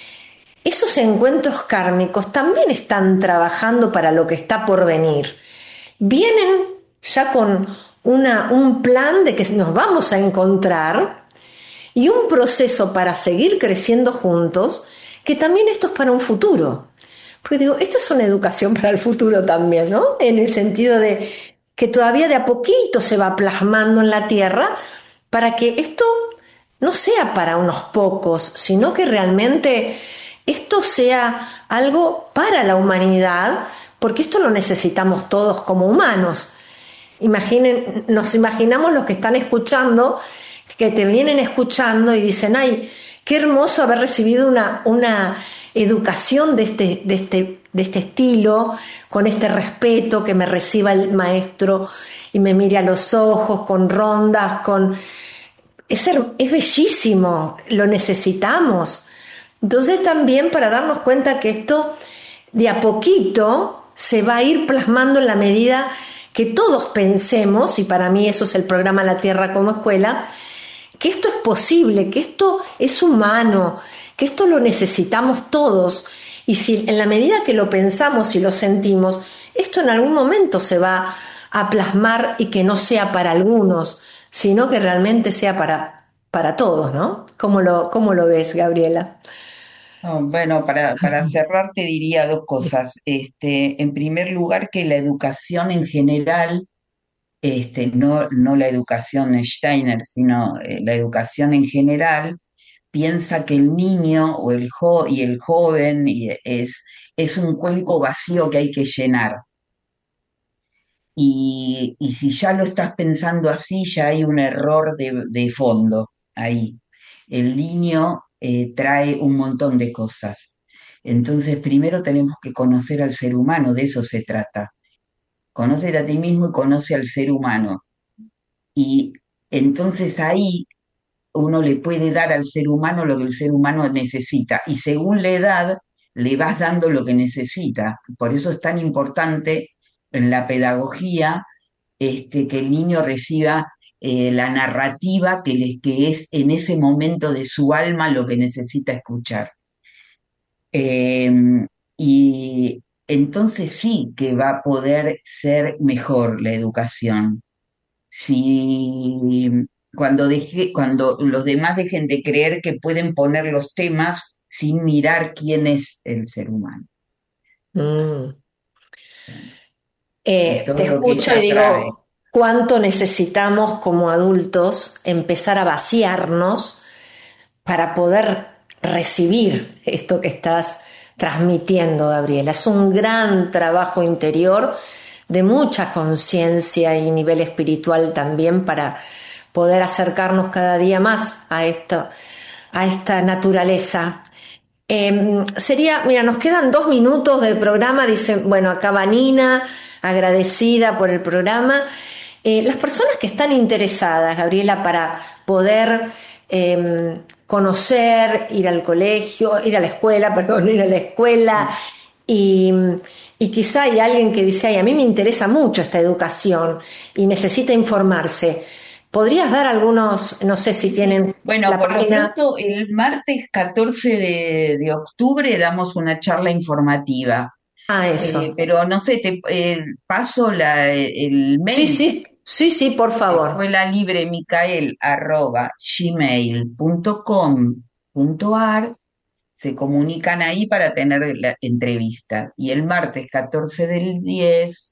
esos encuentros kármicos también están trabajando para lo que está por venir. Vienen ya con una, un plan de que nos vamos a encontrar y un proceso para seguir creciendo juntos, que también esto es para un futuro. Porque digo, esto es una educación para el futuro también, ¿no? En el sentido de que todavía de a poquito se va plasmando en la tierra para que esto no sea para unos pocos, sino que realmente esto sea algo para la humanidad, porque esto lo necesitamos todos como humanos. Imaginen, nos imaginamos los que están escuchando, que te vienen escuchando y dicen, ay, qué hermoso haber recibido una, una educación de este, de, este, de este estilo, con este respeto, que me reciba el maestro y me mire a los ojos, con rondas, con... Es, es bellísimo, lo necesitamos. Entonces también para darnos cuenta que esto de a poquito se va a ir plasmando en la medida que todos pensemos, y para mí eso es el programa La Tierra como Escuela, que esto es posible, que esto es humano, que esto lo necesitamos todos. Y si en la medida que lo pensamos y lo sentimos, esto en algún momento se va a plasmar y que no sea para algunos, sino que realmente sea para, para todos, ¿no? ¿Cómo lo, cómo lo ves, Gabriela? Oh, bueno, para, para cerrar te diría dos cosas. Este, en primer lugar, que la educación en general, este, no, no la educación Steiner, sino eh, la educación en general, piensa que el niño o el jo- y el joven y es, es un cuenco vacío que hay que llenar. Y, y si ya lo estás pensando así, ya hay un error de, de fondo ahí. El niño eh, trae un montón de cosas. Entonces, primero tenemos que conocer al ser humano, de eso se trata. Conocer a ti mismo y conoce al ser humano. Y entonces ahí uno le puede dar al ser humano lo que el ser humano necesita. Y según la edad, le vas dando lo que necesita. Por eso es tan importante en la pedagogía este, que el niño reciba eh, la narrativa que, le, que es en ese momento de su alma lo que necesita escuchar. Eh, y entonces sí que va a poder ser mejor la educación. Si cuando, deje, cuando los demás dejen de creer que pueden poner los temas sin mirar quién es el ser humano. Mm. Sí. Y Eh, te todo lo que escucho y ella trae. digo, ¿cuánto necesitamos como adultos empezar a vaciarnos para poder recibir esto que estás transmitiendo, Gabriela? Es un gran trabajo interior de mucha conciencia y nivel espiritual también para poder acercarnos cada día más a esto, a esta naturaleza. Eh, sería, mira, nos quedan dos minutos del programa, dice, bueno, acá Vanina, agradecida por el programa. Eh, las personas que están interesadas, Gabriela, para poder eh, conocer, ir al colegio, ir a la escuela, perdón, ir a la escuela, y, y quizá hay alguien que dice, ay, a mí me interesa mucho esta educación y necesita informarse. ¿Podrías dar algunos, no sé si tienen Bueno, la por lo página? pronto, el martes catorce de, de octubre damos una charla informativa. Ah, Eh, eso. pero no sé, te eh, paso la, el Sí, mail, sí, sí, sí, por favor. escuela libre micael arroba gmail punto com punto ar. Se comunican ahí para tener la entrevista. Y el martes catorce del diez,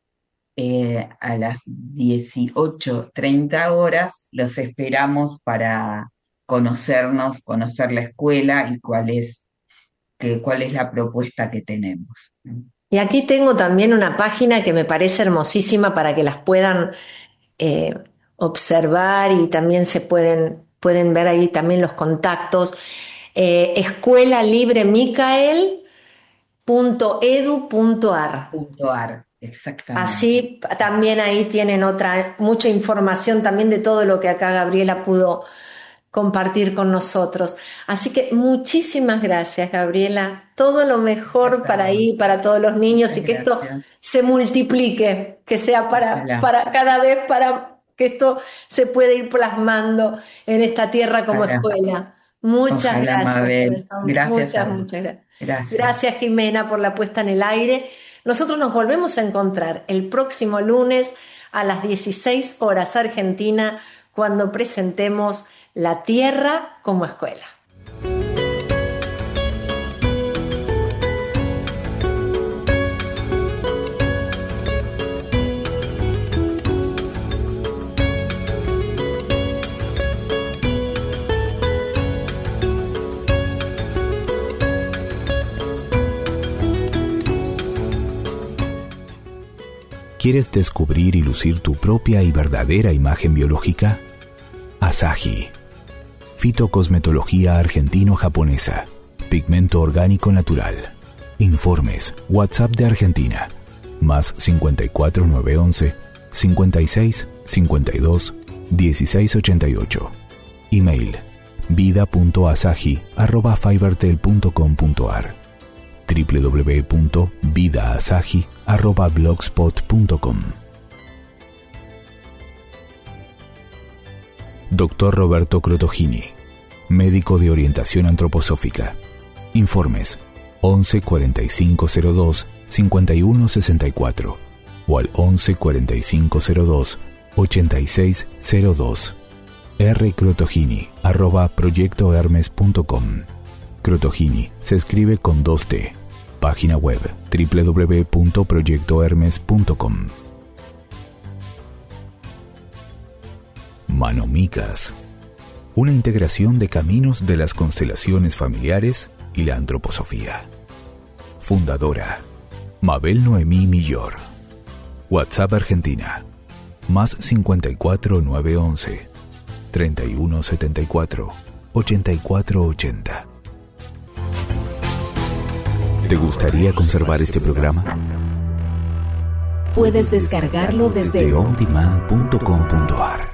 eh, a las dieciocho treinta horas, los esperamos para conocernos, conocer la escuela y cuál es, que, cuál es la propuesta que tenemos. Y aquí tengo también una página que me parece hermosísima para que las puedan eh, observar y también se pueden, pueden ver ahí también los contactos. Eh, escuela libre micael punto edu punto ar. Punto ar, exactamente. Así también ahí tienen otra, mucha información también de todo lo que acá Gabriela pudo compartir con nosotros. Así que muchísimas gracias, Gabriela. Todo lo mejor Gracias a para vos. ahí, para todos los niños Muchas y que esto gracias. se multiplique, que sea para, Ojalá, para cada vez, para que esto se pueda ir plasmando en esta tierra como ojalá, escuela. Muchas ojalá, gracias, Mabel. corazón. Gracias a Muchas, muchas vos. gracias. Gracias. Gracias, Jimena, por la puesta en el aire. Nosotros nos volvemos a encontrar el próximo lunes a las dieciséis horas Argentina cuando presentemos La Tierra como Escuela. ¿Quieres descubrir y lucir tu propia y verdadera imagen biológica? Asahi. Fitocosmetología argentino-japonesa. Pigmento orgánico natural. Informes. WhatsApp de Argentina. Más cincuenta y cuatro nueve once cincuenta y seis cincuenta y dos dieciséis ochenta y ocho. Email. vida punto asahi arroba fivertel punto com punto ar. w w w punto vida asahi arroba blogspot punto com. Doctor Roberto Crotogini, médico de orientación antroposófica. Informes once cuarenta y cinco cero dos cincuenta y uno sesenta y cuatro o al once cuarenta y cinco cero dos ochenta y seis cero dos. rcrotogini arroba proyectohermes punto com. Crotogini se escribe con dos T. Página web doble u doble u doble u punto proyecto hermes punto com. Manomicas, una integración de caminos de las constelaciones familiares y la antroposofía. Fundadora, Mabel Noemí Millor. WhatsApp Argentina, más cincuenta y cuatro nueve once, treinta y uno setenta y cuatro, ochenta y cuatro ochenta. ¿Te gustaría conservar este programa? Puedes descargarlo desde on demand punto com punto a r.